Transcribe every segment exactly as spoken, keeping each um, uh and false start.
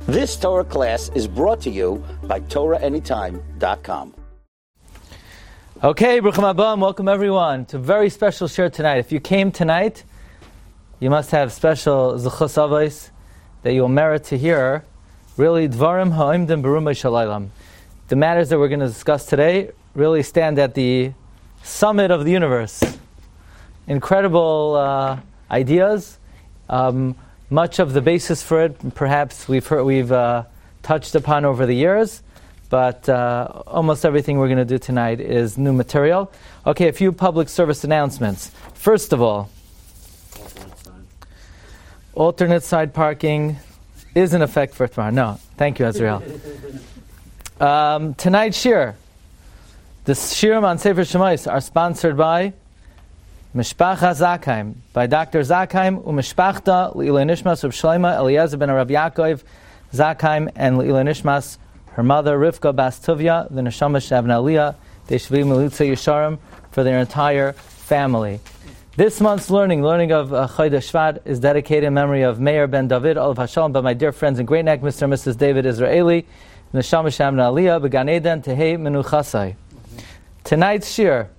This Torah class is brought to you by Torah Anytime dot com. Okay, Bruchim Haba, welcome everyone to a very special shir tonight. If you came tonight, you must have special zechus avos that you'll merit to hear. Really, dvarim ha'imdim berumah shalaylam. The matters that we're going to discuss today really stand at the summit of the universe. Incredible uh, ideas. Um, much of the basis for it, perhaps we've heard, we've uh, touched upon over the years, but uh, almost everything we're going to do tonight is new material. Okay, a few public service announcements. First of all, alternate side, alternate side parking is in effect for tomorrow. No, thank you, Azrael. um, tonight's shir, the shirim on Sefer Shemais are sponsored by Mishpacha Zakheim, by Doctor Zakheim u'Mishpachta Le'iloi Nishmas Reb Shlomo Eliezer ben Rav Yaakov Zakheim, and Le'iloi Nishmas her mother Rivka Bas Tuvia, the Neshama Shavna Aliyah, Deshvi Melitza Yesharim, for their entire family. This month's learning, learning of uh, Chodesh Shvat, is dedicated in memory of Meir ben David, Olav Hashalom, by my dear friends in Great Neck, Mister and Missus David Israeli, Neshama Shavna Aliyah, Began Eden, Tehei Menuchasai. Tonight's shir,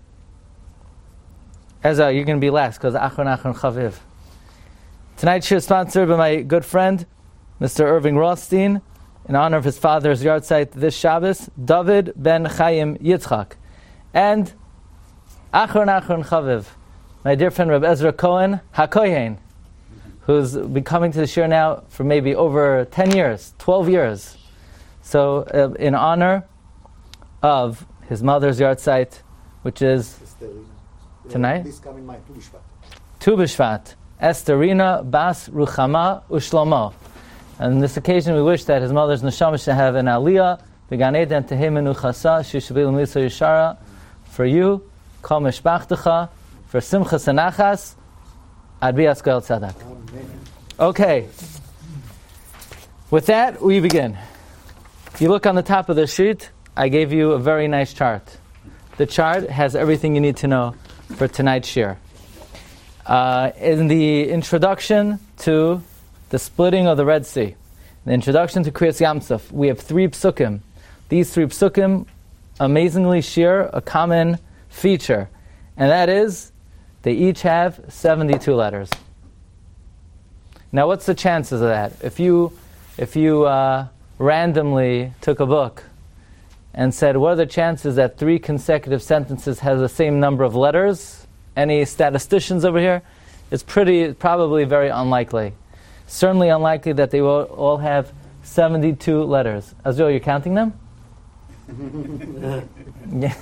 Ezra, you're going to be last because Achron Achron Chaviv. Tonight's shir is sponsored by my good friend, Mister Irving Rothstein, in honor of his father's yard site this Shabbos, David ben Chaim Yitzchak. And Achron Achron Chaviv, my dear friend Reb Ezra Cohen HaKohen, who's been coming to the shir now for maybe over ten years, twelve years. So uh, in honor of his mother's yard site, which is tonight, this coming my Tu B'Shvat. Tu B'Shvat, Estherina Bas Ruchama Ushlomo. And on this occasion, we wish that his mother's neshama should have an aliyah, Began Eden Tehei Menuchasa, Shishvi L'Misa Yeshara, for you, Kol Mishpachtecha, for Simchas and Nachas, Ad Bias Goel Tzadak. Okay. With that, we begin. If you look on the top of the sheet, I gave you a very nice chart. The chart has everything you need to know for tonight's shir. Uh, in the introduction to the splitting of the Red Sea, the introduction to Kriyas Yamsuf, we have three psukim. These three psukim amazingly share a common feature, and that is they each have seventy-two letters. Now, what's the chances of that? If you, if you uh, randomly took a book and said, what are the chances that three consecutive sentences have the same number of letters? Any statisticians over here? It's pretty, probably very unlikely. Certainly unlikely that they will all have seventy-two letters. Azrael, you're counting them? Yeah.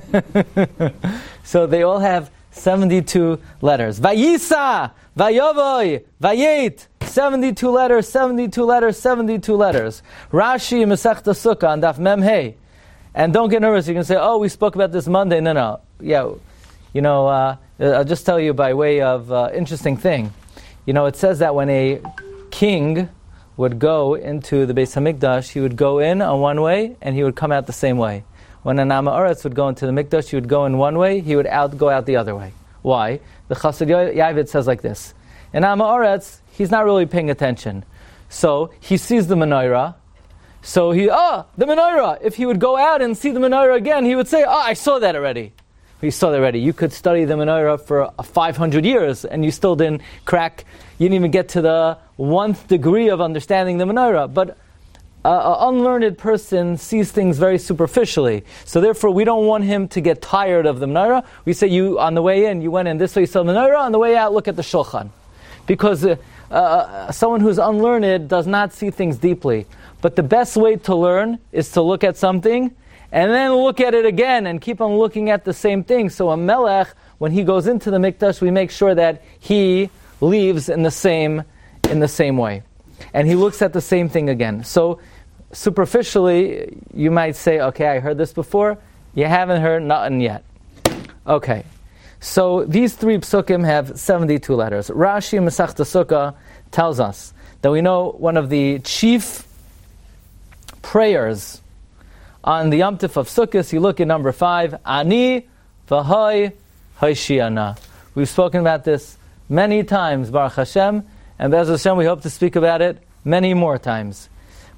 So they all have seventy-two letters. Vayisa, Vayovoi, Vayet. seventy-two letters, seventy-two letters, seventy-two letters. Rashi, Masechta Sukkah, on Daf Mem Hey. And don't get nervous. You can say, oh, we spoke about this Monday. No, no. Yeah, you know, uh, I'll just tell you by way of uh, interesting thing. You know, it says that when a king would go into the Beis HaMikdash, he would go in on one way and he would come out the same way. When an Am Ha'aretz would go into the Mikdash, he would go in one way, he would out go out the other way. Why? The Chassid Yavid says like this. In Am Ha'aretz, he's not really paying attention. So he sees the menorah. So he, ah, the menorah. If he would go out and see the menorah again, he would say, ah, I saw that already. You saw that already. You could study the menorah for five hundred years and you still didn't crack, you didn't even get to the one degree of understanding the menorah. But uh, an unlearned person sees things very superficially. So therefore we don't want him to get tired of the menorah. We say, you on the way in, you went in this way, you saw the menorah, on the way out, look at the shulchan. Because uh, uh, someone who's unlearned does not see things deeply. But the best way to learn is to look at something and then look at it again and keep on looking at the same thing. So a melech, when he goes into the mikdash, we make sure that he leaves in the same in the same way. And he looks at the same thing again. So superficially, you might say, okay, I heard this before. You haven't heard nothing yet. Okay. So these three psukim have seventy-two letters. Rashi Masechta Sukkah tells us that we know one of the chief prayers on the Yom Tov of Sukkot. You look at number five, Ani v'hoi Hoshiana. We've spoken about this many times, Baruch Hashem, and Be'ez Hashem we hope to speak about it many more times.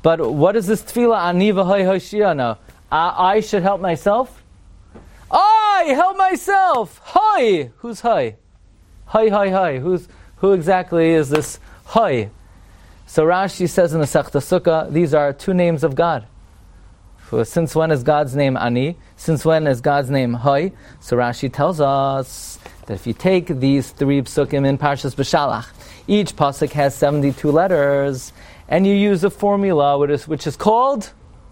But what is this tefillah? Ani v'hoi hoshiana. I, I should help myself? I help myself! Hoi! Who's hoi? Hoi, hoi, hoi. Who's, who exactly is this hoi? So Rashi says in the Sechta Sukkah, these are two names of God. Since when is God's name Ani? Since when is God's name Hoi? So Rashi tells us that if you take these three psukim in Parshas B'Shalach, each pasuk has seventy-two letters, and you use a formula which is, which is called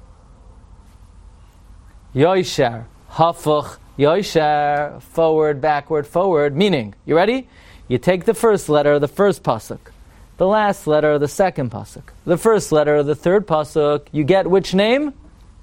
Yoisher, Hafuch, Yoisher, forward, backward, forward. Meaning, you ready? You take the first letter of the first pasuk, the last letter of the second pasuk, the first letter of the third pasuk, you get which name?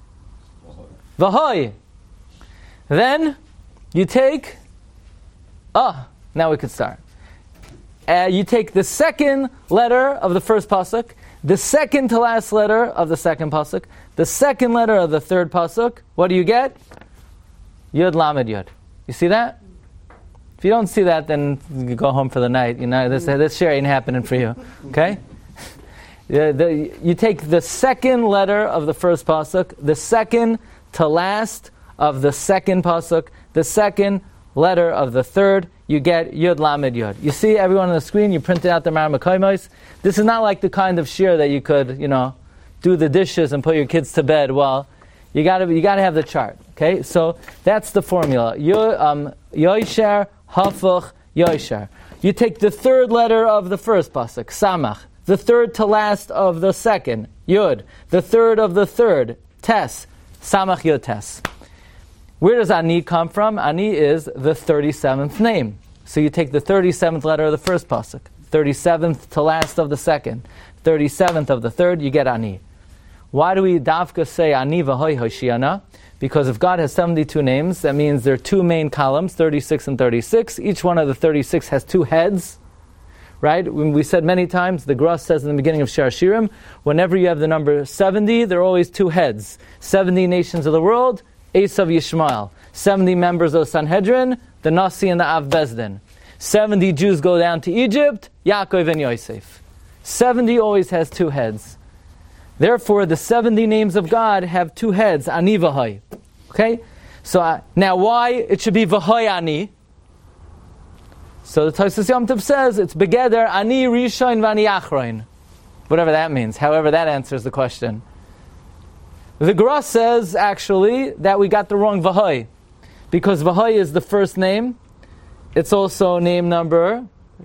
V'hoi. Then you take, ah, now we could start. Uh, you take the second letter of the first pasuk, the second to last letter of the second pasuk, the second letter of the third pasuk. What do you get? Yud Lamed Yud. You see that? If you don't see that, then you go home for the night. You know this this share ain't happening for you. Okay? the, the, you take the second letter of the first pasuk, the second to last of the second pasuk, the second letter of the third, you get Yud Lamed Yud. You see everyone on the screen, you printed out the Mar Mekayimos. This is not like the kind of shir that you could, you know, do the dishes and put your kids to bed. Well, you gotta you gotta have the chart. Okay, so that's the formula. Um, Yoisher, Hafuch, Yoisher. You take the third letter of the first pasuk, Samach. The third to last of the second, Yud. The third of the third, Tes. Samach Yud Tes. Where does Ani come from? Ani is the thirty-seventh name. So you take the thirty-seventh letter of the first pasuk, thirty-seventh to last of the second, thirty-seventh of the third, you get Ani. Why do we dafka say Ani v'hoi hoshiana? Because if God has seventy-two names, that means there are two main columns, thirty-six and thirty-six. Each one of the thirty-six has two heads. Right? When we said many times, the Gross says in the beginning of Shir Hashirim, whenever you have the number seventy, there are always two heads. seventy nations of the world, Esav Yishmael. seventy members of Sanhedrin, the Nasi and the Av Bezdin. seventy Jews go down to Egypt, Yaakov and Yosef. seventy always has two heads. Therefore, the seventy names of God have two heads, Ani v'hoi. Okay? So uh, now why it should be v'hoi Ani? So the Tosfos Yom Tov says it's begeder Ani Rishon v'Ani Achroin. Whatever that means. However, that answers the question. The Gross says, actually, that we got the wrong v'hoi. Because v'hoi is the first name. It's also name number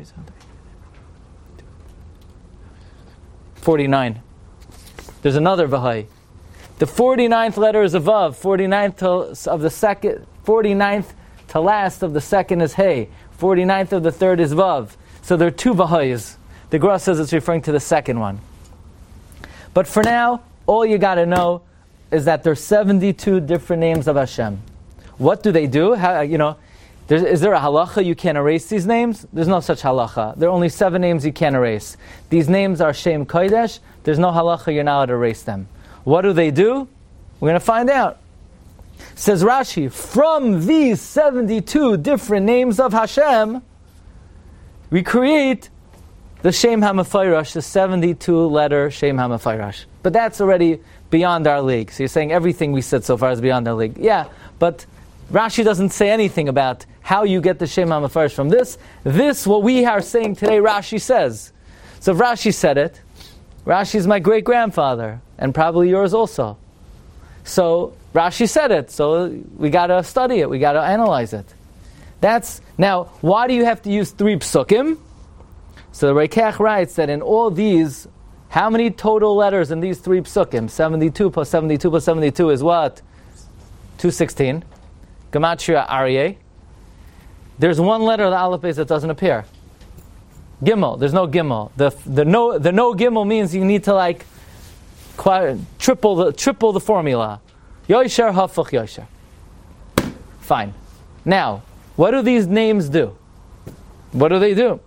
forty-nine. There's another v'hoi. The forty-ninth letter is a vav. forty-ninth to, of the second, forty-ninth to last of the second is hey. forty-ninth of the third is vav. So there are two v'hois. The Gross says it's referring to the second one. But for now, all you got to know is that there's seventy-two different names of Hashem. What do they do? How, you know, is there a halacha you can't erase these names? There's no such halacha. There are only seven names you can't erase. These names are Shem Kodesh. There's no halacha you're not allowed to erase them. What do they do? We're going to find out. Says Rashi, from these seventy-two different names of Hashem, we create the Shem HaMefayrash, the seventy-two letter Shem HaMefayrash. But that's already beyond our league. So you're saying everything we said so far is beyond our league. Yeah, but Rashi doesn't say anything about how you get the Shem HaMefayrash from this. This, what we are saying today, Rashi says. So if Rashi said it, Rashi's my great-grandfather, and probably yours also. So Rashi said it, so we got to study it, we got to analyze it. That's now, why do you have to use three psukim? So the Reikach writes that in all these, how many total letters in these three psukim? seventy-two plus seventy-two plus seventy-two is what? two hundred sixteen. Gematria Aryeh. There's one letter of the Aleph Beis that doesn't appear. Gimel. There's no Gimel. The the no the no Gimel means you need to like quite, triple the triple the formula. Yosher Hafuch Yosher. Fine. Now, what do these names do? What do they do?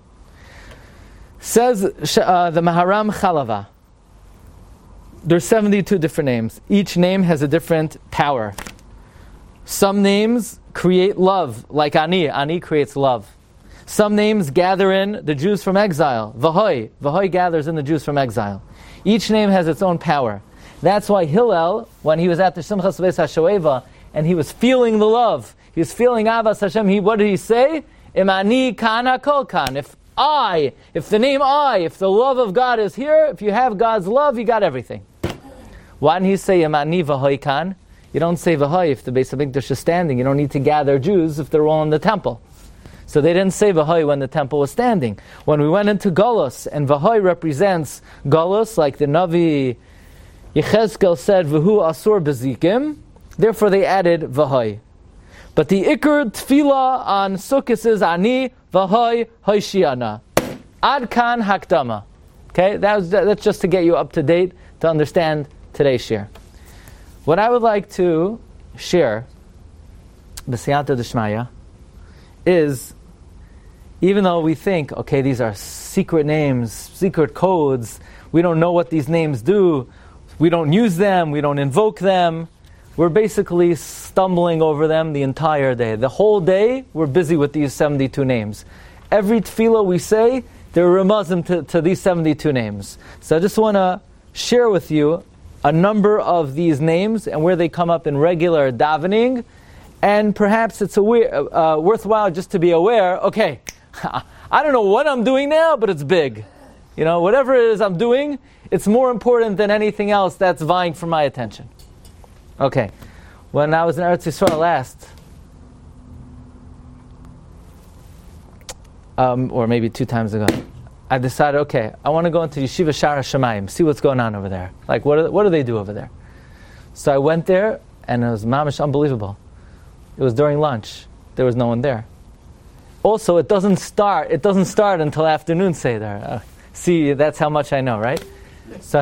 Says uh, the Maharam Chalava. There's seventy-two different names. Each name has a different power. Some names create love, like Ani. Ani creates love. Some names gather in the Jews from exile. V'hoi. V'hoi gathers in the Jews from exile. Each name has its own power. That's why Hillel, when he was at the Simchas Beis HaShoeva, and he was feeling the love, he was feeling Avas Hashem, he, what did he say? Imani kana kol kan. If I, if the name I, if the love of God is here, if you have God's love, you got everything. Why didn't he say Imani v'hoi kan? You don't say v'hoi if the Beis HaMikdash is standing. You don't need to gather Jews if they're all in the temple. So they didn't say v'hoi when the temple was standing. When we went into Golus, and v'hoi represents Golus, like the Navi Yechezkel said, v'hu asur bezikim, therefore they added v'hoi. But the Iker Tefillah on Sukkot is Ani v'hoi hoishiana. Ad kan hakdama. Okay, that was, that's just to get you up to date to understand today's shir. What I would like to share, b'siyata d'shmaya, is even though we think, okay, these are secret names, secret codes, we don't know what these names do, we don't use them, we don't invoke them, we're basically stumbling over them the entire day. The whole day, we're busy with these seventy-two names. Every tefillah we say, they're remazim to, to these seventy-two names. So I just want to share with you a number of these names and where they come up in regular davening, and perhaps it's a uh, worthwhile just to be aware, okay, I don't know what I'm doing now, but it's big. You know, whatever it is I'm doing, it's more important than anything else that's vying for my attention. Okay, when I was in Eretz Yisrael last, um, or maybe two times ago, I decided, okay, I want to go into Yeshiva Shara Shamayim, see what's going on over there. Like, what do, what do they do over there? So I went there, and it was mamish unbelievable. It was during lunch. There was no one there. Also, it doesn't start. It doesn't start until afternoon seder. Uh, see, that's how much I know, right? So,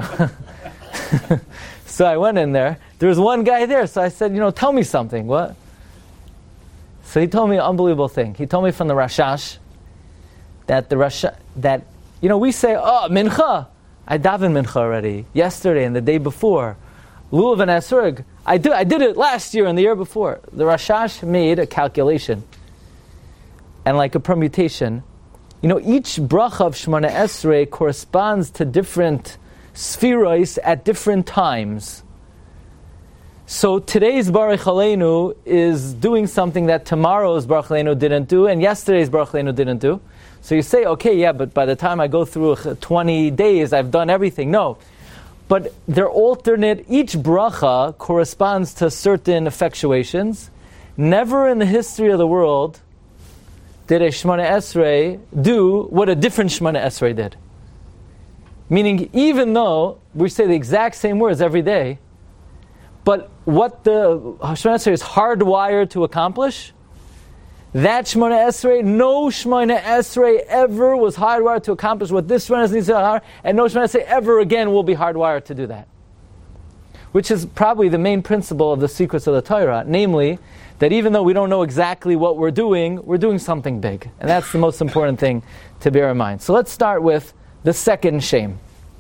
so I went in there. There was one guy there. So I said, you know, tell me something. What? So he told me an unbelievable thing. He told me from the Rashash that the Rashash that you know we say, oh, mincha. I davened mincha already yesterday and the day before. Lulav and Esrog. I do. I did it last year and the year before. The Rashash made a calculation and like a permutation. You know, each bracha of Shemona Esrei corresponds to different spherois at different times. So today's Baruch Aleinu is doing something that tomorrow's Baruch Aleinu didn't do and yesterday's Baruch Aleinu didn't do. So you say, okay, yeah, but by the time I go through twenty days, I've done everything. No. But they're alternate. Each bracha corresponds to certain effectuations. Never in the history of the world did a Shemona Esrei do what a different Shemona Esrei did. Meaning, even though we say the exact same words every day, but what the Shemona Esrei is hardwired to accomplish, that Shemona Esrei, no Shemona Esrei ever was hardwired to accomplish what this Shemona Esrei needs to hardwire, and no Shemona Esrei ever again will be hardwired to do that. Which is probably the main principle of the secrets of the Torah, namely, that even though we don't know exactly what we're doing, we're doing something big. And that's the most important thing to bear in mind. So let's start with the second shame.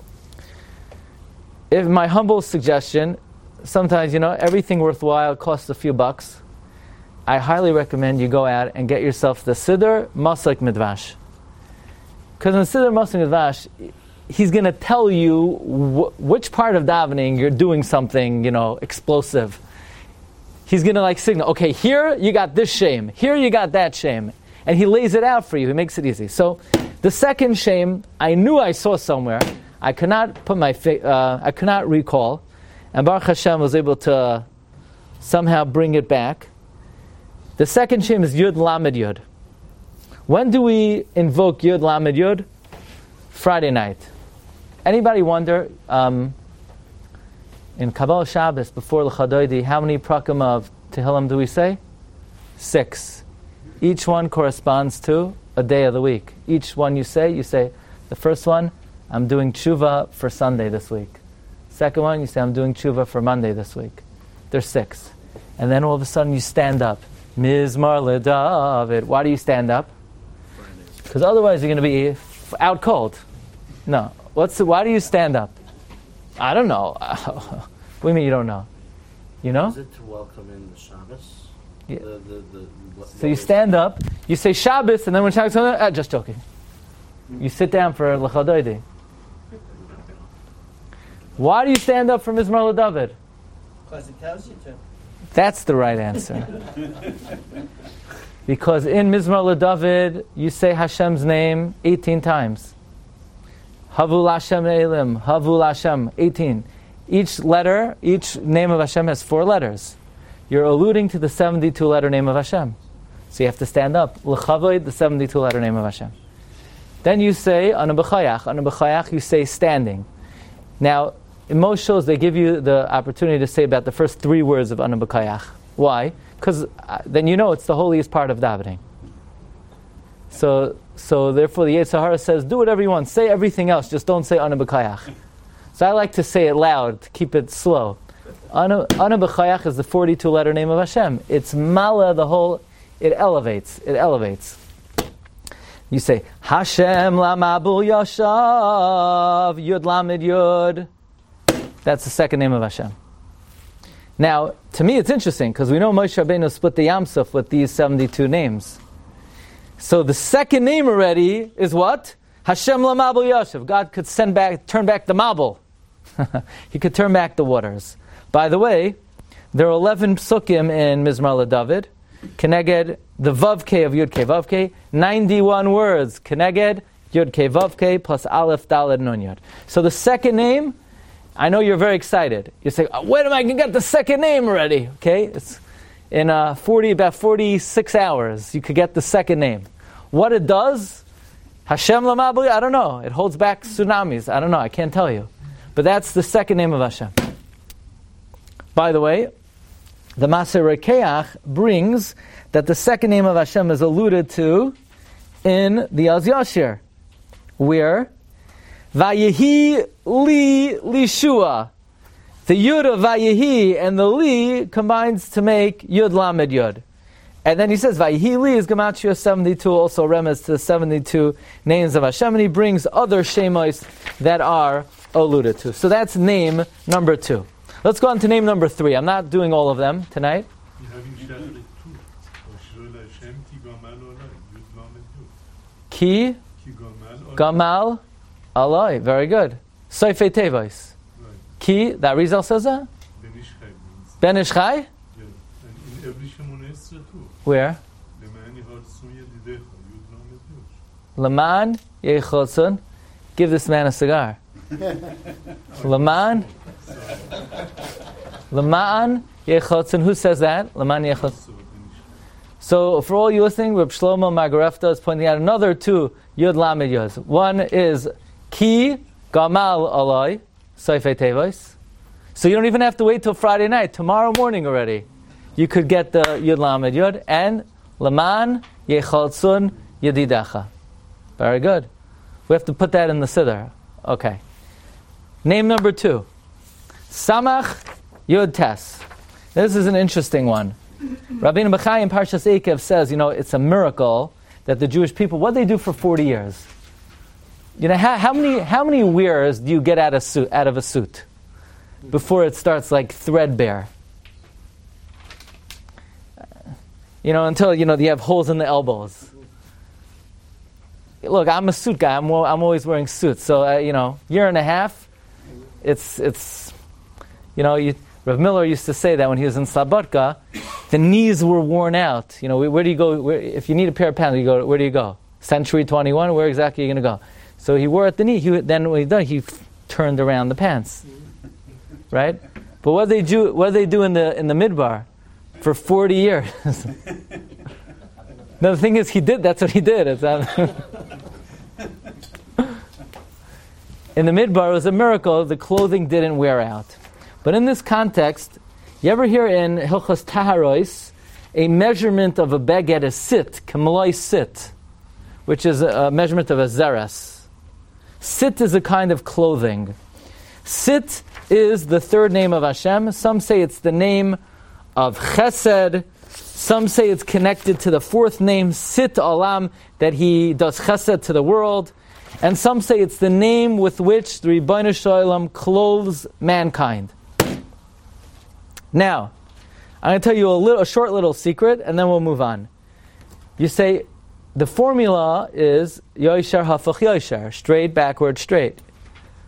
If my humble suggestion, sometimes, you know, everything worthwhile costs a few bucks. I highly recommend you go out and get yourself the Siddur Maslik Midvash. Because in the Siddur Maslik Midvash, he's going to tell you wh- which part of davening you're doing something, you know, explosive. He's going to like signal, okay, here you got this shame, here you got that shame. And he lays it out for you, he makes it easy. So the second shame, I knew I saw somewhere. I could not put my, fa- uh, I could not recall. And Baruch Hashem was able to somehow bring it back. The second shame is Yud Lamed Yud. When do we invoke Yud Lamed Yud? Friday night. Anybody wonder, um, in Kabbalah Shabbos, before L'chadoidi, how many prakim of Tehillim do we say? Six. Each one corresponds to a day of the week. Each one you say, you say, the first one, I'm doing tshuva for Sunday this week. Second one, you say, I'm doing tshuva for Monday this week. There's six. And then all of a sudden you stand up. Mizmar LeDavid. Why do you stand up? Because otherwise you're going to be f- out cold. No. What's the, why do you stand up? I don't know. What do you mean you don't know? You know? Is it to welcome in the Shabbos? Yeah. The, the, the, what, so you stand up, you say Shabbos, and then when Shabbos comes out, ah, just joking. You sit down for L'chadoidi. Why do you stand up for Mizmor LeDavid? Because it tells you to. That's the right answer. Because in Mizmor LeDavid, you say Hashem's name eighteen times. Havul Hashem Elim, Havul Hashem, eighteen. Each letter, each name of Hashem has four letters. You're alluding to the seventy-two letter name of Hashem. So you have to stand up. L'chavoid, the seventy-two letter name of Hashem. Then you say, Anu B'chayach. Anu B'chayach, you say standing. Now, in most shows, they give you the opportunity to say about the first three words of Anu B'chayach. Why? Because uh, then you know it's the holiest part of davening. So, so therefore, the Yetzer Hara says, do whatever you want. Say everything else, just don't say Anu B'chayach. So I like to say it loud, to keep it slow. Anu B'chayach is the forty-two letter name of Hashem. It's Mala, the whole, it elevates, it elevates. You say, Hashem Lamabul Yashav, Yud Lamed Yud. That's the second name of Hashem. Now, to me it's interesting, because we know Moshe Rabbeinu split the Yam Suf with these seventy-two names. So the second name already is what? Hashem Lamabul Yashav. God could send back, turn back the Mabul. He could turn back the waters. By the way, there are eleven psukim in Mizmor LeDavid. Keneged, the Vavke of Yud-Ke Vavke, ninety-one words. Keneged, Yud-Ke Vavke, plus Aleph, Daled, Nun, Yud. So the second name, I know you're very excited. You say, oh, when am I going to get the second name already? Okay, it's in uh, forty, about forty-six hours, you could get the second name. What it does, Hashem Lamabli, I don't know. It holds back tsunamis. I don't know, I can't tell you. But that's the second name of Hashem. By the way, the Maser Rekeach brings that the second name of Hashem is alluded to in the Az Yashir, where Vayehi Li Lishua. The Yud of Vayehi and the Li combines to make Yud Lamed Yud. And then he says, Vayehi Li is Gematria seventy-two, also remez to the seventy-two names of Hashem, and he brings other Shemos that are alluded to. So that's name number two. Let's go on to name number three. I'm not doing all of them tonight. Ki Gamal Aloi. Very good. Soifei Tevois. Ki, that Rizal says that? Ben Ishchai? Where? Laman Yechotsun. Give this man a cigar. Laman Laman Yechotzin. Who says that? Laman Yechotzin. So for all you listening, Reb Shlomo Magarefta is pointing out another two Yud Lamed Yud. One is Ki Gamal Aloi Soifei Tevois. So you don't even have to wait till Friday night. Tomorrow morning already, you could get the Yud Lamed Yud and Laman Yechotzun Yedidacha. Very good. We have to put that in the siddur. Okay. Name number two. Samach Yud Tes. This is an interesting one. Rabbeinu Bachai in Parshas Eikev says, you know, it's a miracle that the Jewish people, what they do for forty years. You know, how, how many how many wears do you get out of suit out of a suit before it starts like threadbare? You know, until you know you have holes in the elbows. Look, I'm a suit guy. I'm I'm always wearing suits. So uh, you know, year and a half. It's, it's, you know, you, Rav Miller used to say that when he was in Slabodka, the knees were worn out. You know, where, where do you go? Where, if you need a pair of pants, you go. Where do you go? Century twenty-one. Where exactly are you going to go? So he wore at the knee. He, then when he done, he f- turned around the pants, right? But what they do, what they do in the in the midbar, for forty years. No, the thing is, he did. That's what he did. It's not in the midbar, it was a miracle. The clothing didn't wear out. But in this context, you ever hear in Hilchos Taharos a measurement of a beged, a sit, kamaloi sit, which is a measurement of a zeres. Sit is a kind of clothing. Sit is the third name of Hashem. Some say it's the name of Chesed. Some say it's connected to the fourth name, Sit Olam, that he does Chesed to the world. And some say it's the name with which the Ribbono Shel Olam clothes mankind. Now, I'm going to tell you a, little, a short little secret, and then we'll move on. You say, the formula is Yoshar Hafach Yoshar, straight, backward, straight.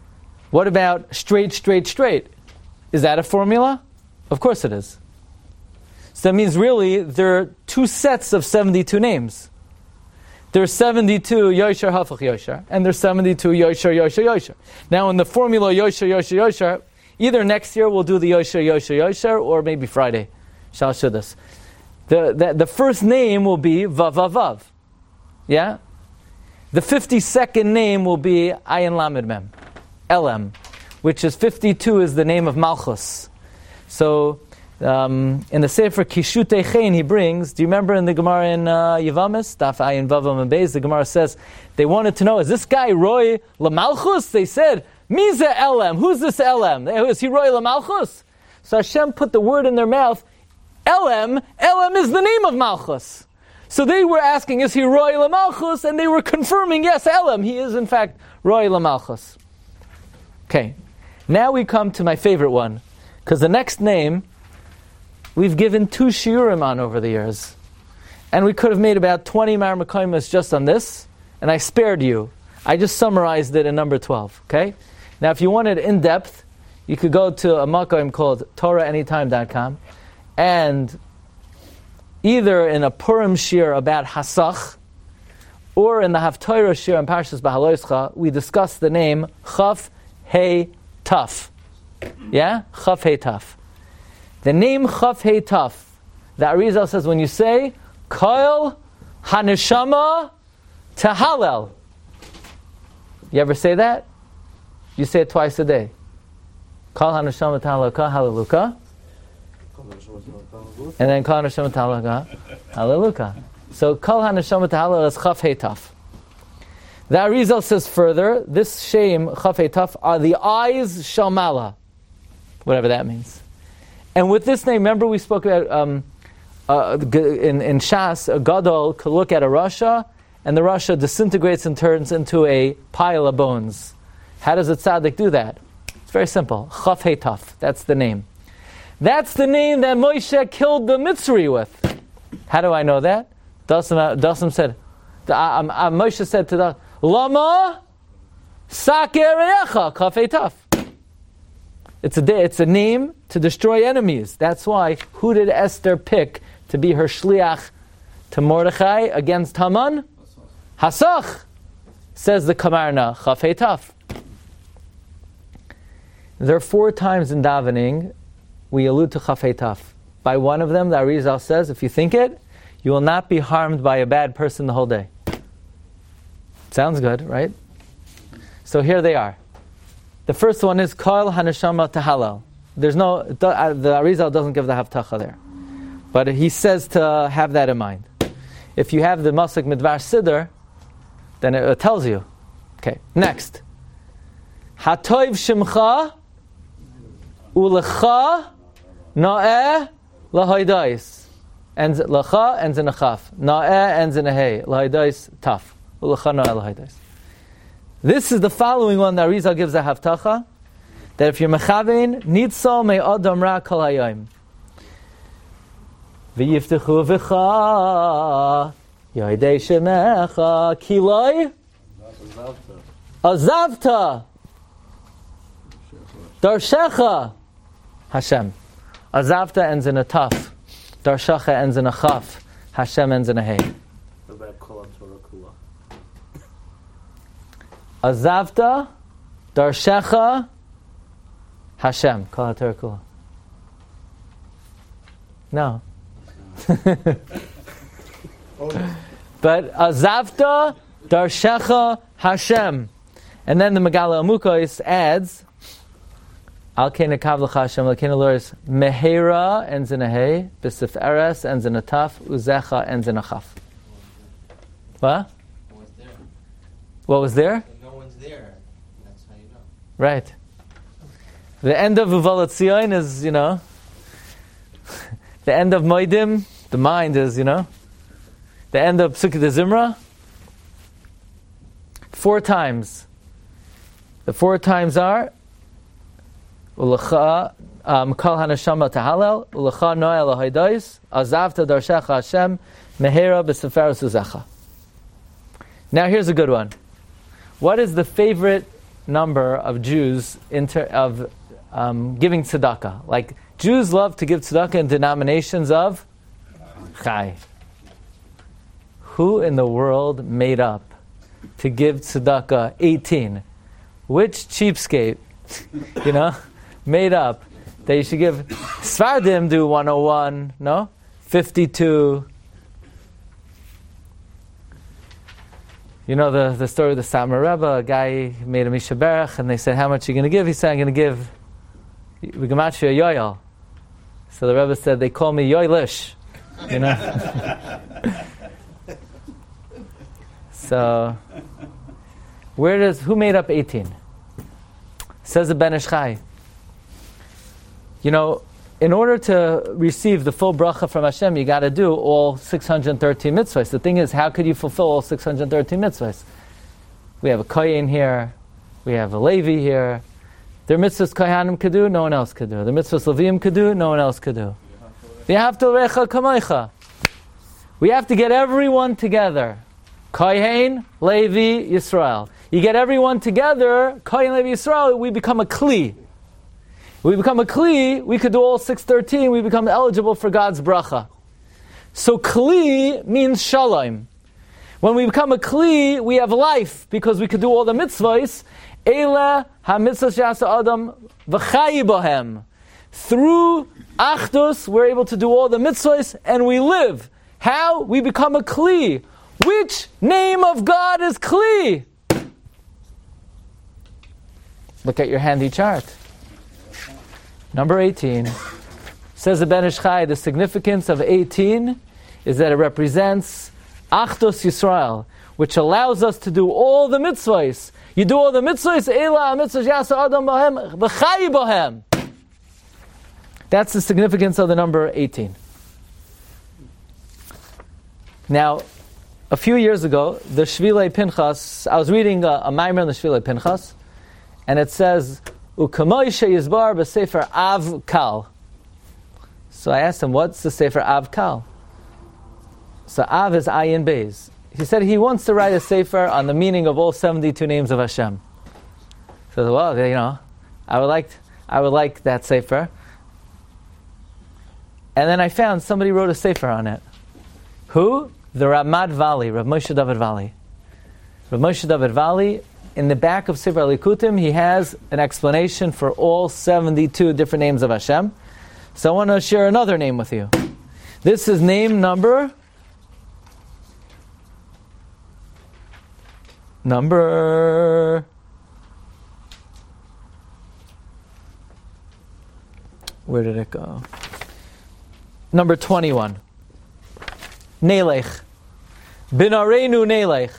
What about straight, straight, straight? Is that a formula? Of course it is. So that means really there are two sets of seventy-two names. There's seventy-two Yosher Hafach Yosher, and there's seventy-two Yosher Yosher Yosher. Now in the formula Yosher Yosher Yosher, either next year we'll do the Yosher Yosher Yosher, or maybe Friday. Shal Shudas. The, the the first name will be Vav Vav Vav. Yeah? The fifty-second name will be Ayin Lamed Mem. Elam. Which is fifty-two is the name of Malchus. So Um, in the Sefer Kishutei Chen he brings, do you remember in the Gemara in uh, Yevamis, Daf Ayin Vavam and Beis, the Gemara says, they wanted to know, is this guy Roy Lamalchus? They said, Miza Elam, who's this Elam? Is he Roy Lamalchus? So Hashem put the word in their mouth, Elam, Elam is the name of Malchus. So they were asking, is he Roy Lamalchus? And they were confirming, yes, Elam, he is in fact Roy Lamalchus. Okay, now we come to my favorite one, because the next name, we've given two shiurim on over the years. And we could have made about twenty marmakaimas just on this, and I spared you. I just summarized it in number twelve, okay? Now if you wanted in depth, you could go to a makaim called Torah Anytime dot com, and either in a Purim shir about Hasach, or in the Haftorah shir in Parshas Bahaloischa, we discuss the name Chaf Hey Taf. Yeah? Chaf Hey Taf. The name Chaf Hey Taf, the Arizal says when you say Kol Haneshama Tahalel. You ever say that? You say it twice a day. Kol Haneshama Tahalelka Hallelujah. And then Kol Haneshama Tahalelka Hallelujah. So Kol Haneshama Tahalel is Chaf Hey Taf. The Arizal says further, this shame Chaf Hey Taf are the eyes Shalmala, whatever that means. And with this name, remember we spoke about um, uh, in, in Shas, a Gadol could look at a Rasha, and the Rasha disintegrates and turns into a pile of bones. How does a tzaddik do that? It's very simple. Chaf Hey Taf. That's the name. That's the name that Moshe killed the Mitzri with. How do I know that? Dasim, Dasim said, uh, uh, Moshe said to the Lama Sakerecha Chaf Hey Taf. It's a day, it's a name to destroy enemies. That's why, who did Esther pick to be her shliach to Mordechai against Haman? Hasach, says the Kamarna, Chaf Hey Taf. There are four times in davening we allude to Chaf Hey Taf. By one of them, the Arizal says, if you think it, you will not be harmed by a bad person the whole day. Sounds good, right? So here they are. The first one is Kol Haneshama Tahalal. There's no, the Arizal doesn't give the Havtacha there. But he says to have that in mind. If you have the Masik Midvar Siddur, then it, it tells you. Okay, next. Hatoiv Shimcha Ulecha Na'eh Lahaydais. Ends Lacha ends in a Chaf. Na'eh ends in a Hey. Lahaydais Taf. Ulecha Na'eh Lahaydais. This is the following one that Arizal gives a Havtacha, that if you're mechavein, nitzal me adam ra kol hayom. V'yiftechu v'cha yoidei shemecha kiloi azavta darshecha Hashem. Azavta ends in a taf. Darshecha ends in a chaf. Hashem ends in a hey. Azavta, Darshecha, Hashem. Kol HaTorah Kula. No. But Azavta, Darshecha, Hashem. And then the Megala Amukos adds, Al Kena Kav L'cha Hashem, Al Kena Loris, Mehera ends in a Hey, B'Sif Eres ends in a Taf, Uzecha ends in a Chaf. What? What was there? There. That's how you know. Right. The end of Uvalat Tzion is, you know, the end of Moedim, the mind is, you know, the end of Psukkah de Zimra. Four times. The four times are Ulecha um, Kol Haneshama Tahalel, Ulecha Noel Lahaydais, Azavta Darshecha Hashem, Mehera B'Seferes Uzecha. Now here's a good one. What is the favorite number of Jews inter, of um, giving tzedakah. Like, Jews love to give tzedakah in denominations of Chai. Who in the world made up to give tzedakah eighteen? Which cheapskate, you know, made up that you should give? Sfardim do one oh one, no? fifty-two. You know the, the story of the Satmar Rebbe, a guy made a Misha Berach, and they said, how much are you going to give? He said, I'm going to give V'gematria Yoyal. So the Rebbe said, they call me Yoylish. You know? So, where does, who made up eighteen? Says the Ben Ish Chai. You know, in order to receive the full bracha from Hashem, you got to do all six hundred thirteen mitzvahs. The thing is, how could you fulfill all six hundred thirteen mitzvahs? We have a Kohen here, we have a Levi here. Their mitzvahs Kohanim could do, no one else could do. The mitzvahs Levim could do, no one else could do. We have to recha kamaycha. We have to get everyone together. Kohen, Levi, Yisrael. You get everyone together, Kohen, Levi, Yisrael, we become a Kli. We become a Kli, we could do all six thirteen, we become eligible for God's bracha. So Kli means Shalom. When we become a Kli, we have life, because we could do all the mitzvahs. Eila ha-mitzvahs yasa adam v'chayi bohem. Through Achdus, we're able to do all the mitzvahs, and we live. How? We become a Kli. Which name of God is Kli? Look at your handy chart. Number eighteen. Says the Ben Ish Chai, the significance of eighteen is that it represents Achdus Yisrael, which allows us to do all the mitzvahs. You do all the mitzvahs, Eila mitzvahs yasa adam bohem v'chayi bohem. That's the significance of the number eighteen. Now, a few years ago, the Shvilei Pinchas, I was reading a, a Maimer in the Shvilei Pinchas, and it says, U'kamoy she'yizbar b'sefer Av Kal. So I asked him, what's the Sefer Av Kal? So Av is Ayin Beis. He said he wants to write a Sefer on the meaning of all seventy-two names of Hashem. So, well, you know, I would like, I would like that Sefer. And then I found somebody wrote a Sefer on it. Who? The Ramad Vali, Rav Moshe David Vali. Rav Moshe David Vali, in the back of Sefer Likutim, he has an explanation for all seventy-two different names of Hashem. So I want to share another name with you. This is name number... Number... Where did it go? Number twenty-one. Nelech. Binarenu Nelech.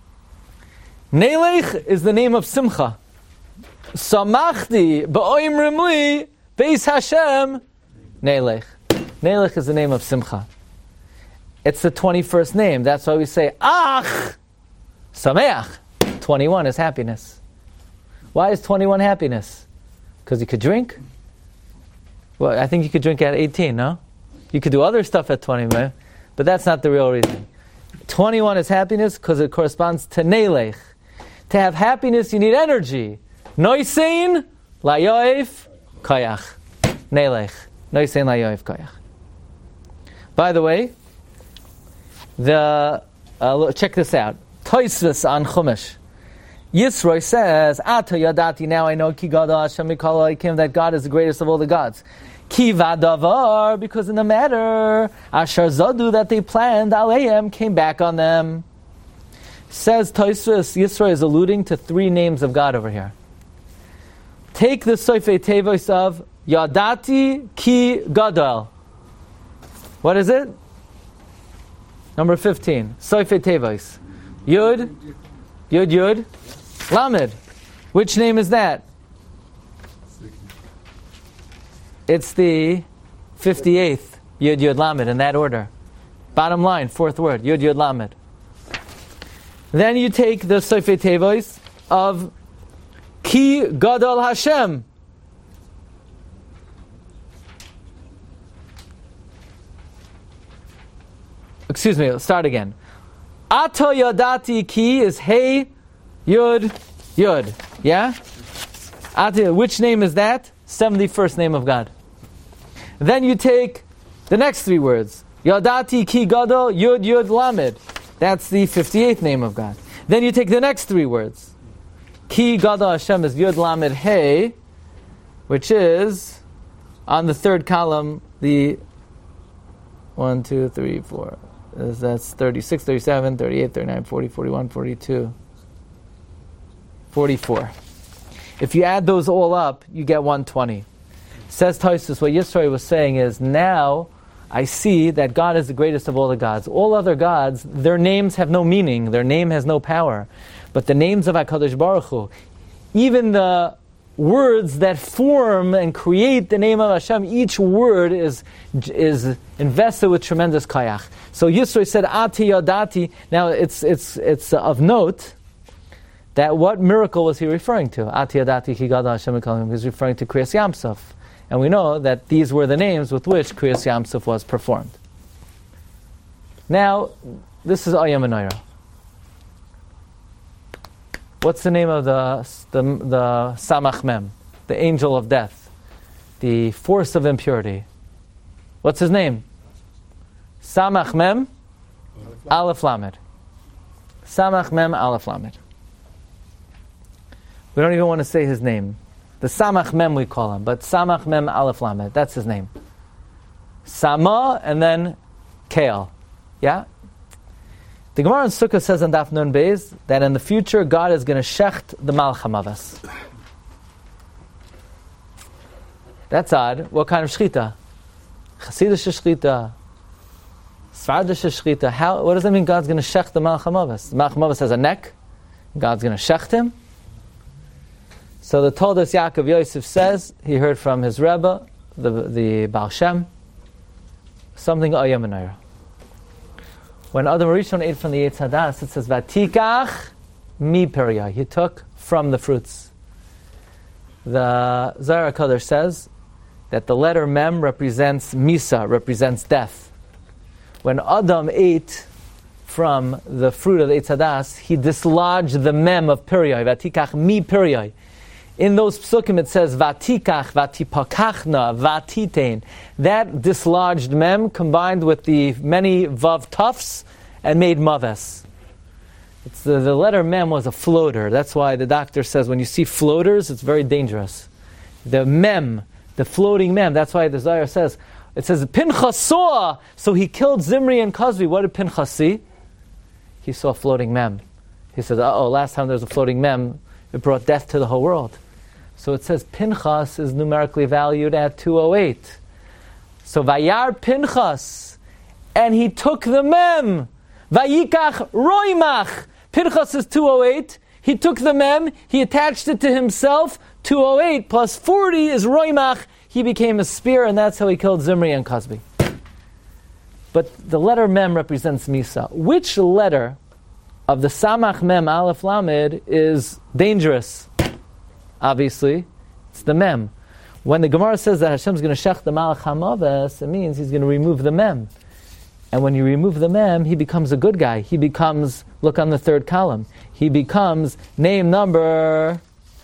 Nelech is the name of Simcha. Samachti ba'oimrim li beis Hashem Nelech. Nelech is the name of Simcha. It's the twenty-first name. That's why we say Ach Sameach. twenty-one is happiness. Why is twenty-one happiness? Because you could drink? Well, I think you could drink at eighteen, no? You could do other stuff at twenty, man. But that's not the real reason. twenty-one is happiness because it corresponds to Nelech. To have happiness, you need energy. Noisein layoif koyach. Nelech. Noisein layoif koyach. By the way, the uh, check this out. Tosfos on Chumash. Yisro says, Ata yadati, now I know ki gadol Hashem mikol ha'elokim, that God is the greatest of all the gods. Ki vadavar, because in the matter, Asher Zadu, that they planned, Aleim, came back on them. Says Tosfos, Yisro is alluding to three names of God over here. Take the Soifei Tevos of Yadati Ki Gadol. What is it? Number fifteen. Soifei Tevos. Yud, Yud, Yud, Lamed. Which name is that? It's the fifty-eighth Yud Yud Lamed in that order. Bottom line, fourth word, Yud Yud Lamed. Then you take the Soifei Tevos of Ki Gadol Hashem. Excuse me, let's start again. Ato Yadati Ki is Hey Yud Yud. Yeah? Ati, which name is that? seventy-first name of God. Then you take the next three words. Yadati ki gadol yud yud lamed. That's the fifty-eighth name of God. Then you take the next three words. Ki gadol Hashem is yud lamed hey, which is on the third column, the one, two, three, four. That's thirty-six, thirty-seven, thirty-eight, thirty-nine, forty, forty-one, forty-two, forty-four. If you add those all up, you get one hundred twenty. Says Tosfos, what Yisro was saying is, now I see that God is the greatest of all the gods. All other gods, their names have no meaning, their name has no power. But the names of HaKadosh Baruch Hu, even the words that form and create the name of Hashem, each word is is invested with tremendous kayach. So Yisro said, Ati Yadati. Now it's it's it's of note that what miracle was he referring to? Ati Yadati Ki Gadol Hashem Elokim. He was referring to Kriyas Yamsuf. And we know that these were the names with which Kriyas Yamsuf was performed. Now, this is Ayam Anayra. What's the name of the, the the Samach Mem, the angel of death, the force of impurity? What's his name? Samach Mem, Aleph Lamed. Samach Mem, Aleph Lamed. We don't even want to say his name. The Samach Mem we call him, but Samach Mem, Aleph Lamed. That's his name. Sama and then Kael. Yeah. The Gemara in Sukkah says on Daf Nun Beis that in the future God is going to shecht the Malach HaMavas. That's odd. What kind of shechita? Chassidish shechita, Sfaradish shechita. How? What does that mean? God's going to shecht the Malach HaMavas. The Malach HaMavas has a neck. God's going to shecht him. So the Toldos Yaakov Yosef says he heard from his Rebbe, the the Baal Shem, something Ayam Anayra. When Adam Rishon ate from the Eitz Hadas, it says, Vatikach mi periyah. He took from the fruits. The Zohar HaKadosh says that the letter Mem represents Misa, represents death. When Adam ate from the fruit of the Eitz Hadas, he dislodged the Mem of periyah. Vatikach mi periyah. In those psukim it says, Vatikach, Vatipakachna, Vatitein. That dislodged mem combined with the many vav tufs and made maves. It's the, the letter mem was a floater. That's why the doctor says when you see floaters, it's very dangerous. The mem, the floating mem, that's why the Zohar says, it says, Pinchas saw, so he killed Zimri and Kozbi. What did Pinchas see? He saw a floating mem. He says, uh-oh, last time there was a floating mem, it brought death to the whole world. So it says Pinchas is numerically valued at two oh eight. So Vayar Pinchas, and he took the mem. Vayikach roimach. Pinchas is two oh eight. He took the mem, he attached it to himself. two oh eight plus forty is roimach. He became a spear, and that's how he killed Zimri and Kozbi. But the letter mem represents Misa. Which letter of the Samach Mem Aleph Lamed is dangerous? Obviously, it's the mem. When the Gemara says that Hashem's going to shech the Malach HaMavas, it means He's going to remove the mem. And when you remove the mem, he becomes a good guy. He becomes, look on the third column, he becomes name number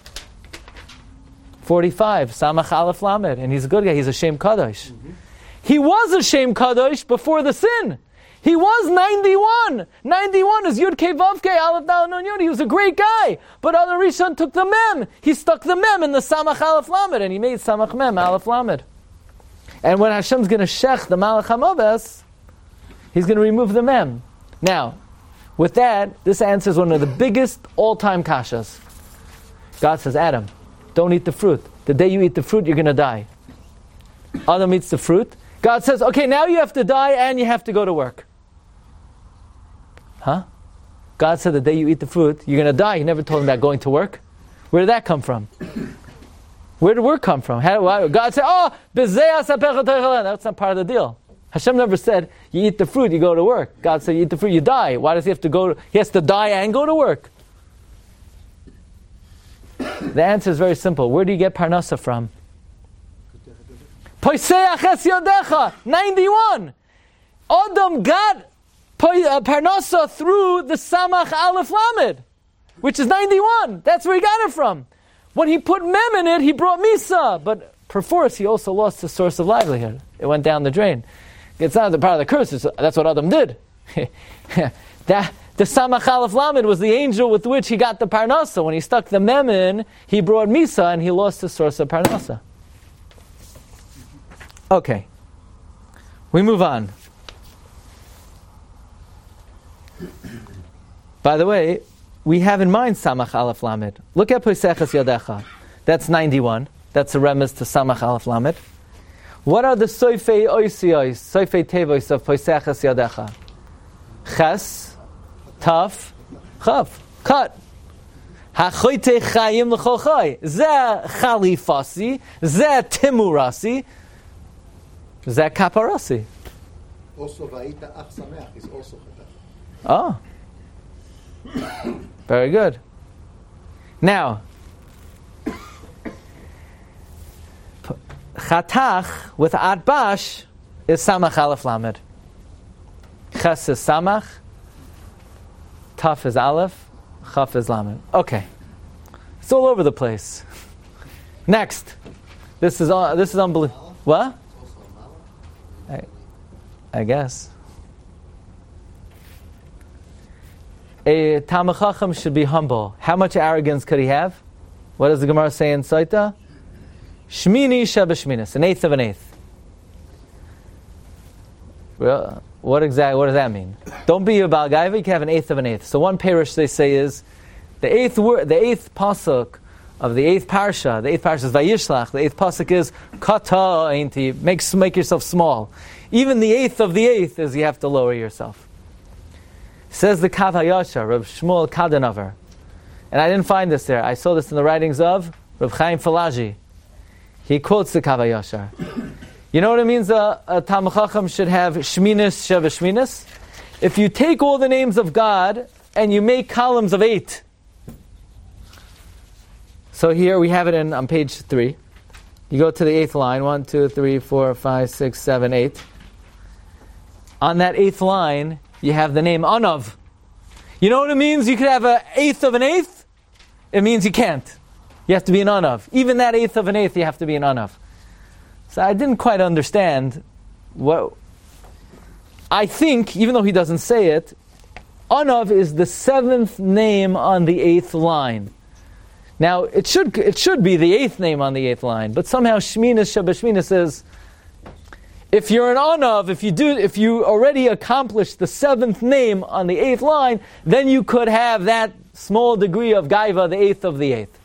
forty-five, Samach Aleph Lamed, and he's a good guy. He's a Shem Kadosh. Mm-hmm. He was a Shem Kadosh before the sin. He was ninety-one. ninety-one is Yud Kei Vav Kei Aleph Dal Nun Yud. He was a great guy. But Adam Rishon took the mem. He stuck the mem in the Samach Aleph Lamed, and he made Samach Mem Aleph Lamed. And when Hashem's going to shech the Malach HaMavas, He's going to remove the mem. Now, with that, this answers one of the biggest all-time kashas. God says, Adam, don't eat the fruit. The day you eat the fruit, you're going to die. Adam eats the fruit. God says, okay, now you have to die and you have to go to work. Huh? God said the day you eat the fruit, you're going to die. He never told him about going to work. Where did that come from? Where did work come from? How, why, God said, oh, that's not part of the deal. Hashem never said, you eat the fruit, you go to work. God said, you eat the fruit, you die. Why does he have to go? To, he has to die and go to work. The answer is very simple. Where do you get parnasa from? Poiseach es yodecha, ninety-one. Adam got parnasa through the Samach Aleph Lamed. which is ninety-one. That's where he got it from. When he put mem in it, he brought misa. But perforce, he also lost the source of livelihood. It went down the drain. It's not the part of the curse. It's, that's what Adam did. that the Samach Aleph Lamed was the angel with which he got the parnasa. When he stuck the mem in, he brought misa, and he lost the source of parnasa. Okay. We move on. By the way, we have in mind Samach Aleph Lamed. Look at Poseches Yadecha. That's ninety-one. That's a remiss to Samach Aleph Lamed. What are the Soifei Oisiyos, Soifei Tevois of Poseches Yadecha? Ches, Taf, Chav. Cut. Hachoite Chayim L'chol Chay. Zeh Chalifasi. Zeh Timurasi. Zeh Kaparasi. Also, Va'ita Ach Sameach is also Chatach. Oh. Very good. Now, Chatach with Adbash is Samach Aleph Lamed. Ches is Samach, Taf is Aleph, Chaf is Lamed. Okay. It's all over the place. Next. This is uh, this is unbelievable. What? I, I guess. A Talmid Chacham should be humble. How much arrogance could he have? What does the Gemara say in Saita? Shmini shebeshminis, an eighth of an eighth. Well, what exactly? What does that mean? Don't be a Baal Gaiva. You can have an eighth of an eighth. So one parish they say is the eighth word, the eighth pasuk of the eighth parsha. The eighth parsha is Vayishlach. The eighth pasuk is Kata Ainti. Make make yourself small. Even the eighth of the eighth is you have to lower yourself. Says the Kav HaYashar, Rav Shmuel Kadenover. And I didn't find this there. I saw this in the writings of Rav Chaim Falaji. He quotes the Kav HaYashar. You know what it means a, a Talmid Chacham should have Shminis Sheva Shminis? If you take all the names of God and you make columns of eight. So here we have it in on page three. You go to the eighth line. One, two, three, four, five, six, seven, eight. On that eighth line, you have the name Anav. You know what it means? You could have an eighth of an eighth? It means you can't. You have to be an Anav. Even that eighth of an eighth, you have to be an Anav. So I didn't quite understand what... I think, even though he doesn't say it, Anav is the seventh name on the eighth line. Now, it should it should be the eighth name on the eighth line, but somehow Shminis Shebeshminis says, if you're an Anav, if you do, if you already accomplished the seventh name on the eighth line, then you could have that small degree of Gaiva, the eighth of the eighth.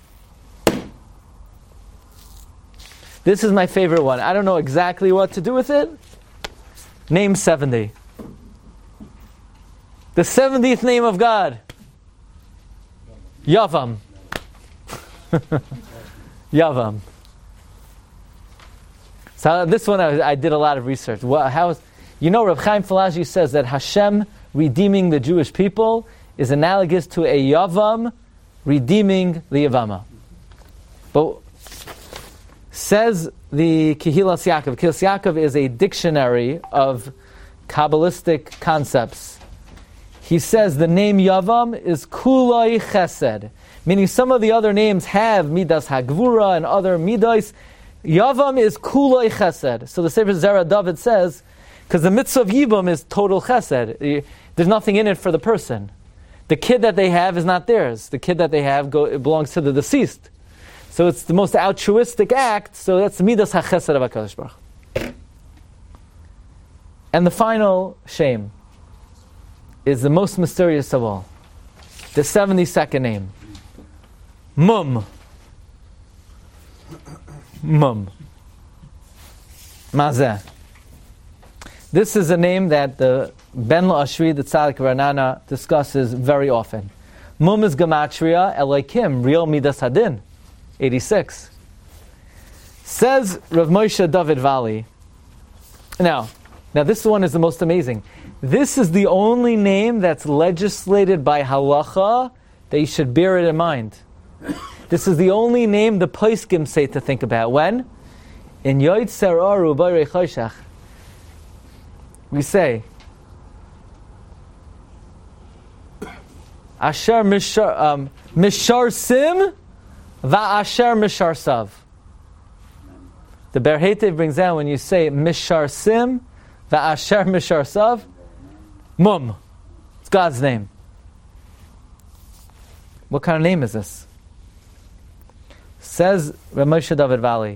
This is my favorite one. I don't know exactly what to do with it. Name seventy. The seventieth name of God. Yavam. Yavam. So this one I, I did a lot of research. What, how is, you know, Rav Chaim Falaji says that Hashem redeeming the Jewish people is analogous to a Yavam redeeming the Yavama. But says the Kehilas Yaakov. Kehilas Yaakov is a dictionary of Kabbalistic concepts. He says the name Yavam is Kulai Chesed, meaning some of the other names have Midas Hagvura and other Midas. Yavam is Kulai Chesed. So the Sefer Zera David says, because the mitzvah of Yibam is total Chesed. There's nothing in it for the person. The kid that they have is not theirs. The kid that they have go, it belongs to the deceased. So it's the most altruistic act. So that's Midas HaChesed of HaKadosh Baruch Hu. And the final shame is the most mysterious of all. The seventy-second name. Mum. Mum. Mazeh. This is a name that the Ben La'ashri, the Tzaddik Ranana, discusses very often. Mum is Gematria, Elokim, real Midas Hadin, eighty-six. Says Rav Moshe David Vali. Now, now this one is the most amazing. This is the only name that's legislated by halacha that you should bear it in mind. This is the only name the Poskim say to think about. When? In Yoitzer Aru B'rei Choshech, we say, Asher mishar, um, mishar sim, va'asher mishar sav. The Ber Heitev brings down when you say mishar sim, va'asher mishar sav, mum. It's God's name. What kind of name is this? Says Rav Moshe David Valley,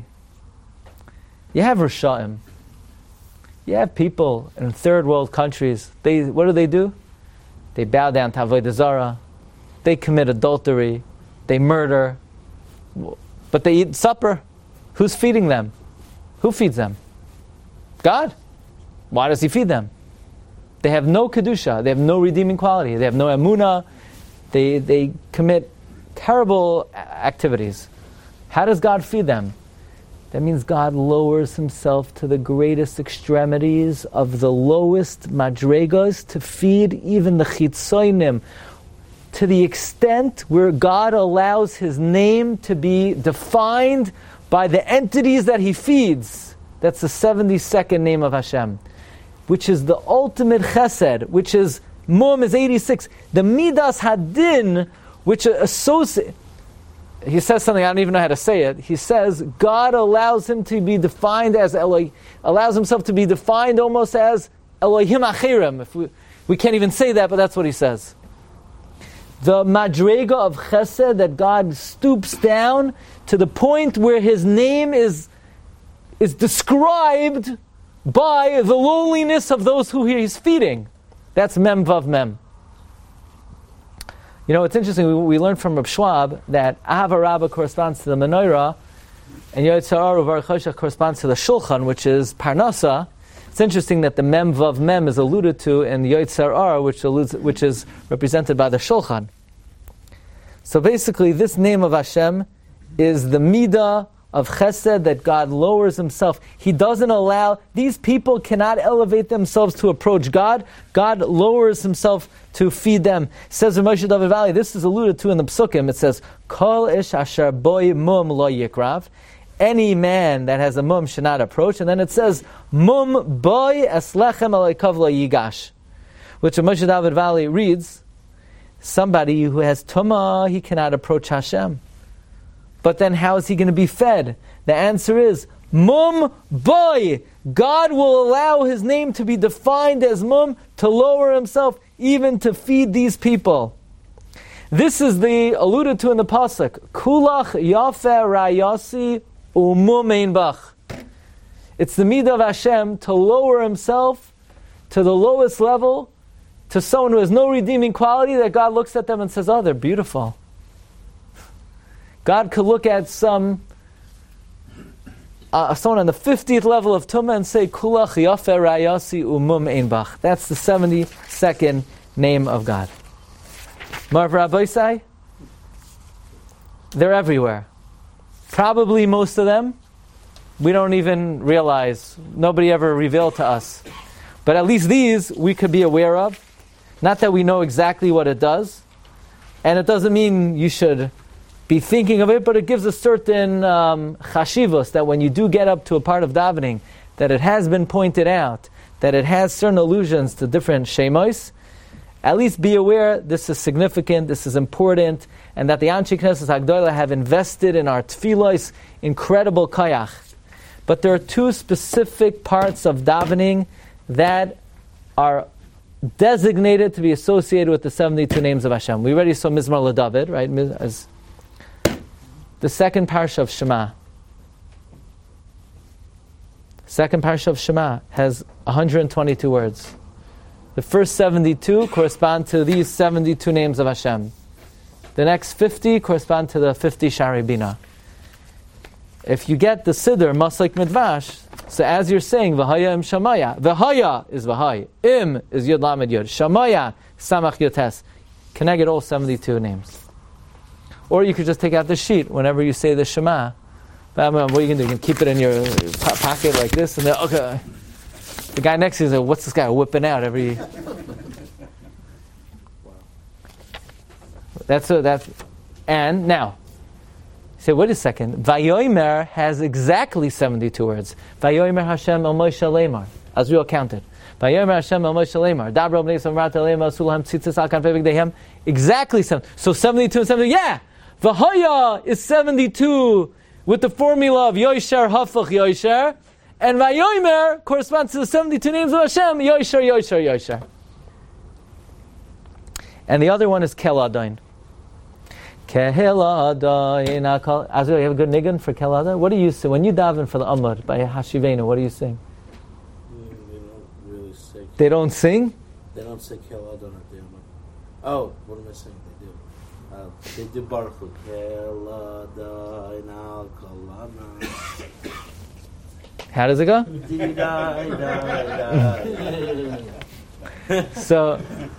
you have Risha'im. You have people in third world countries. They what do they do? They bow down to Avodah Zarah. They commit adultery. They murder. But they eat supper. Who's feeding them? Who feeds them? God. Why does He feed them? They have no kedusha. They have no redeeming quality. They have no emunah. They they commit terrible activities. How does God feed them? That means God lowers Himself to the greatest extremities of the lowest madregas to feed even the chitzonim, to the extent where God allows His name to be defined by the entities that He feeds. That's the seventy-second name of Hashem, which is the ultimate chesed, which is, Mum is eighty-six. The Midas Hadin, which associate. He says something, I don't even know how to say it. He says, God allows Him to be defined as Elohim, allows Himself to be defined almost as Elohim Achirim. If we, we can't even say that, but that's what he says. The madrega of chesed, that God stoops down to the point where His name is, is described by the lowliness of those who He's feeding. That's Mem Vav Mem. You know, it's interesting, we, we learned from Reb Schwab that Ahava Rabbah corresponds to the menorah, and Yotzar Or Baruch Hoshech corresponds to the Shulchan, which is Parnasa. It's interesting that the Mem Vav Mem is alluded to in the Yotzar Or, which, alludes, which is represented by the Shulchan. So basically, this name of Hashem is the Midah of Chesed, that God lowers Himself. He doesn't allow, these people cannot elevate themselves to approach God. God lowers Himself to feed them. Says Rav Moshe David Valley, this is alluded to in the Psukim. It says, Kol ish asher boy mum lo yikrav. Any man that has a mum should not approach. And then it says, Mum boy eslechem aleikav lo yigash. Which Rav Moshe David Valley reads, somebody who has tumah, he cannot approach Hashem. But then how is he going to be fed? The answer is, Mum boy. God will allow His name to be defined as Mum, to lower Himself, even to feed these people. This is the, alluded to in the Pasuk, Kulach Yafer Rayasi Umum Ein Bach. It's the midah of Hashem to lower Himself to the lowest level, to someone who has no redeeming quality, that God looks at them and says, oh, they're beautiful. God could look at some uh, someone on the fiftieth level of Tumah and say, Kulach Yafer Rayasi Umum Ein Bach. That's the seventy-second name of God. Marv Rabbeisai, they're everywhere. Probably most of them, we don't even realize. Nobody ever revealed to us. But at least these we could be aware of. Not that we know exactly what it does. And it doesn't mean you should be thinking of it, but it gives a certain um, chashivos, that when you do get up to a part of davening, that it has been pointed out, that it has certain allusions to different shemos. At least be aware this is significant, this is important, and that the Anshe Knesset Hagdolah have invested in our tefillos incredible kayach. But there are two specific parts of davening that are designated to be associated with the seventy-two names of Hashem. We already saw Mizmar LeDavid, right? As the second parsha of Shema. Second parsha of Shema has one hundred twenty-two words. The first seventy-two correspond to these seventy-two names of Hashem. The next fifty correspond to the fifty Shari Bina. If you get the Siddur, Maslik Midvash, so as you're saying, V'haya im Shamaya, V'haya is V'hay, Im is Yud Lamed Yud, Shamaya, Samach Yotes. Can I get all seventy-two names? Or you could just take out the sheet whenever you say the Shema. But, um, what are you going to do? You can keep it in your po- pocket like this, and then, okay. The guy next to you is like, what's this guy whipping out every... That's a, that's... And now, say, wait a second. Vayomer has exactly seventy-two words. Vayomer Hashem el Moshe Lemar. Azriel counted. Exactly seven. So seventy-two and seventy. Yeah, V'haya is seventy-two with the formula of Yosher Hafach Yosher, and Vayomer corresponds to the seventy-two names of Hashem. Yosher, Yosher, Yosher. And the other one is Kel Adain. Kel Adain. Azriel, you have a good nigun for Kel Adain? What do you sing when you daven for the Amud by Hashivenu? What do you sing? They don't really say. They don't sing? They don't say Kel Adon at the Amud. Oh, what am I saying? They do. Uh, they do Baruch Hu. Kel Adon al Kolana. How does it go? So,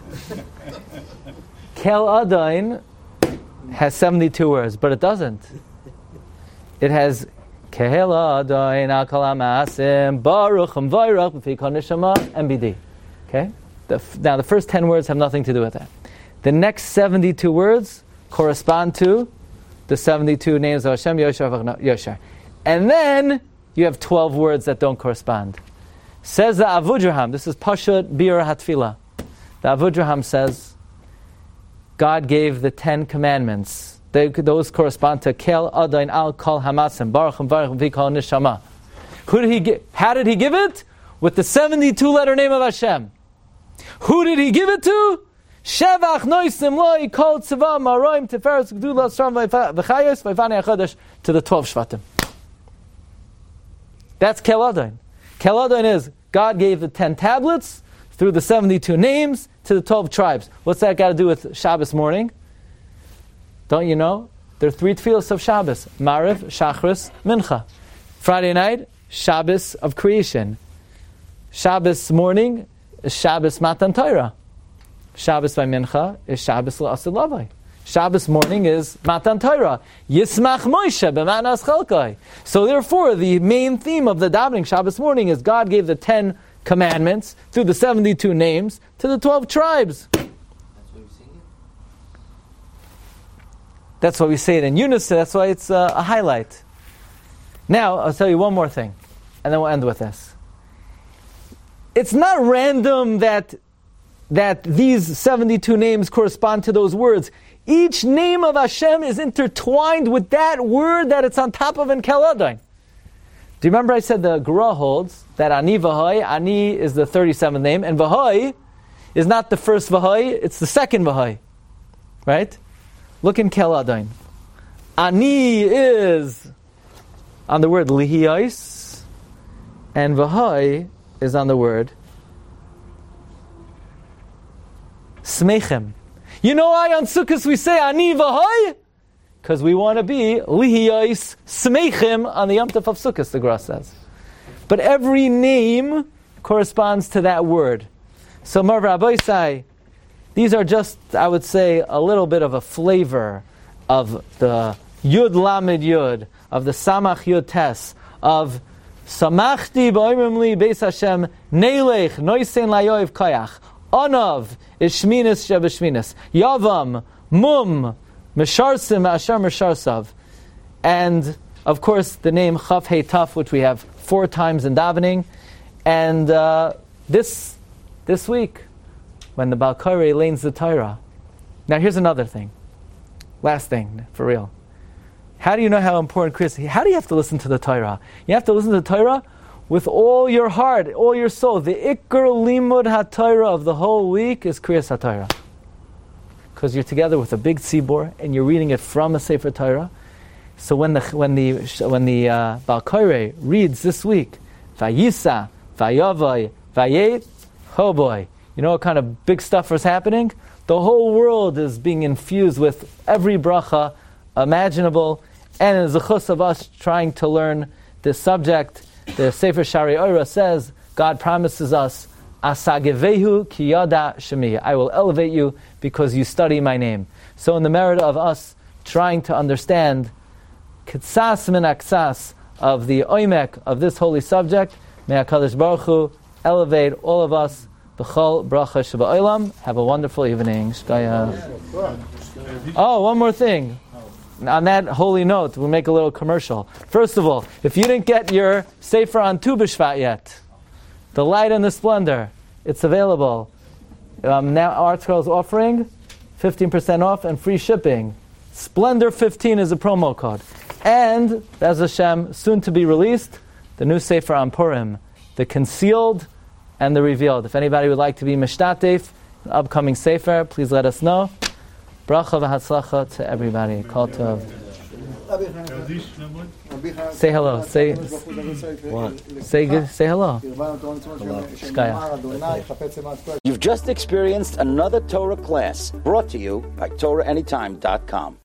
Kel Adain has seventy-two words, but it doesn't. It has Kel Adain al Kol HaMaasim Baruch V'Vayrach B'Fi Kol Neshama M B D. Okay? The, now the first ten words have nothing to do with that. The next seventy-two words correspond to the seventy-two names of Hashem, Yosher, Yosher. And then you have twelve words that don't correspond. Says the Avudraham, this is Pashut Bir Hatfila. The Avudraham says, God gave the Ten Commandments. They, those correspond to Kel Adain Al Kol Hamasim Baruch V'Varech V'Kol Neshama. Who did he give? How did he give it? With the seventy-two letter name of Hashem. Who did he give it to? Shevach Noisim Loi Kol Tzava Maroim Tiferes Gdula Stram V'Chayos V'Vani HaChodesh to the twelve Shvatim. That's Kel Adain. Kel Adain is God gave the ten tablets through the seventy-two names to the twelve tribes. What's that got to do with Shabbos morning? Don't you know? There are three tefillos of Shabbos. Mariv, Shachris, Mincha. Friday night, Shabbos of creation. Shabbos morning is Shabbos Matan Torah. Shabbos by Mincha is Shabbos L'Asad Lavai. Shabbos morning is Matan Torah. Yismach Moshe b'Manas Chalkai. So therefore, the main theme of the davening Shabbos morning is God gave the ten commandments through the seventy-two names to the twelve tribes. That's what you sing it? That's why we say it in unison. That's why it's uh, a highlight. Now, I'll tell you one more thing, and then we'll end with this. It's not random that that these seventy-two names correspond to those words. Each name of Hashem is intertwined with that word that it's on top of in Kel Adain. Do you remember I said the Gra holds that Ani V'hai, Ani is the thirty-seventh name, and V'hai is not the first V'hai, it's the second V'hai. Right? Look in Kel Adain. Ani is on the word Lihiyais, and V'hai is on the word Smechem. You know why on Sukkot we say Ani V'hai? Because we want to be Lihiyais Smechem on the Yom Tov of Sukkot, the Gra says. But every name corresponds to that word. So Mar Rabbeisai, these are just, I would say, a little bit of a flavor of the Yud Lamed Yud, of the Samach Yud Tes, of Samachti B'oimrim Li Beis Hashem Neilech Noisen Layoiv Koyach. Anav is Shminis Shebeshminis. Yavam, Mum, Mesharsim Asher Mesharsav. And, of course, the name Chaf Hei Taf, which we have four times in davening. And uh, this this week, when the Balkarei lanes the Torah. Now, here's another thing. Last thing, for real. How do you know how important Chris is? How do you have to listen to the Torah? You have to listen to the Torah with all your heart, all your soul. The Ikar Limud HaTorah of the whole week is Kriyas HaTorah. Because you're together with a big tzibor and you're reading it from a Sefer Torah. So when the when the when the uh, Balkarei reads this week, Vayisa, Vayavai, Vayet, oh boy, you know what kind of big stuff is happening? The whole world is being infused with every bracha imaginable, and as a chus of us trying to learn this subject, the Sefer Shari Oira says, God promises us, Asagevehu ki yada shemi. I will elevate you because you study my name. So in the merit of us trying to understand Kitsas min aksas of the oimek of this holy subject, may HaKadosh Baruch Hu elevate all of us. B'chol bracha sheba'olam. Have a wonderful evening. Shkaya. Oh, one more thing. On that holy note, we'll make a little commercial. First of all, if you didn't get your Sefer on Tu B'Shvat yet, The light and the splendor. It's available. Um, now ArtScroll is offering fifteen percent off and free shipping. Splendor fifteen is a promo code. And, Bez Hashem, soon to be released, the new Sefer on Purim, the concealed and the revealed. If anybody would like to be Mishtatef, the upcoming Sefer, please let us know. Bracha v'hatzlacha to everybody. Kol tov. Say hello. Say what? Say good. Say hello. You've just experienced another Torah class brought to you by Torah Anytime dot com.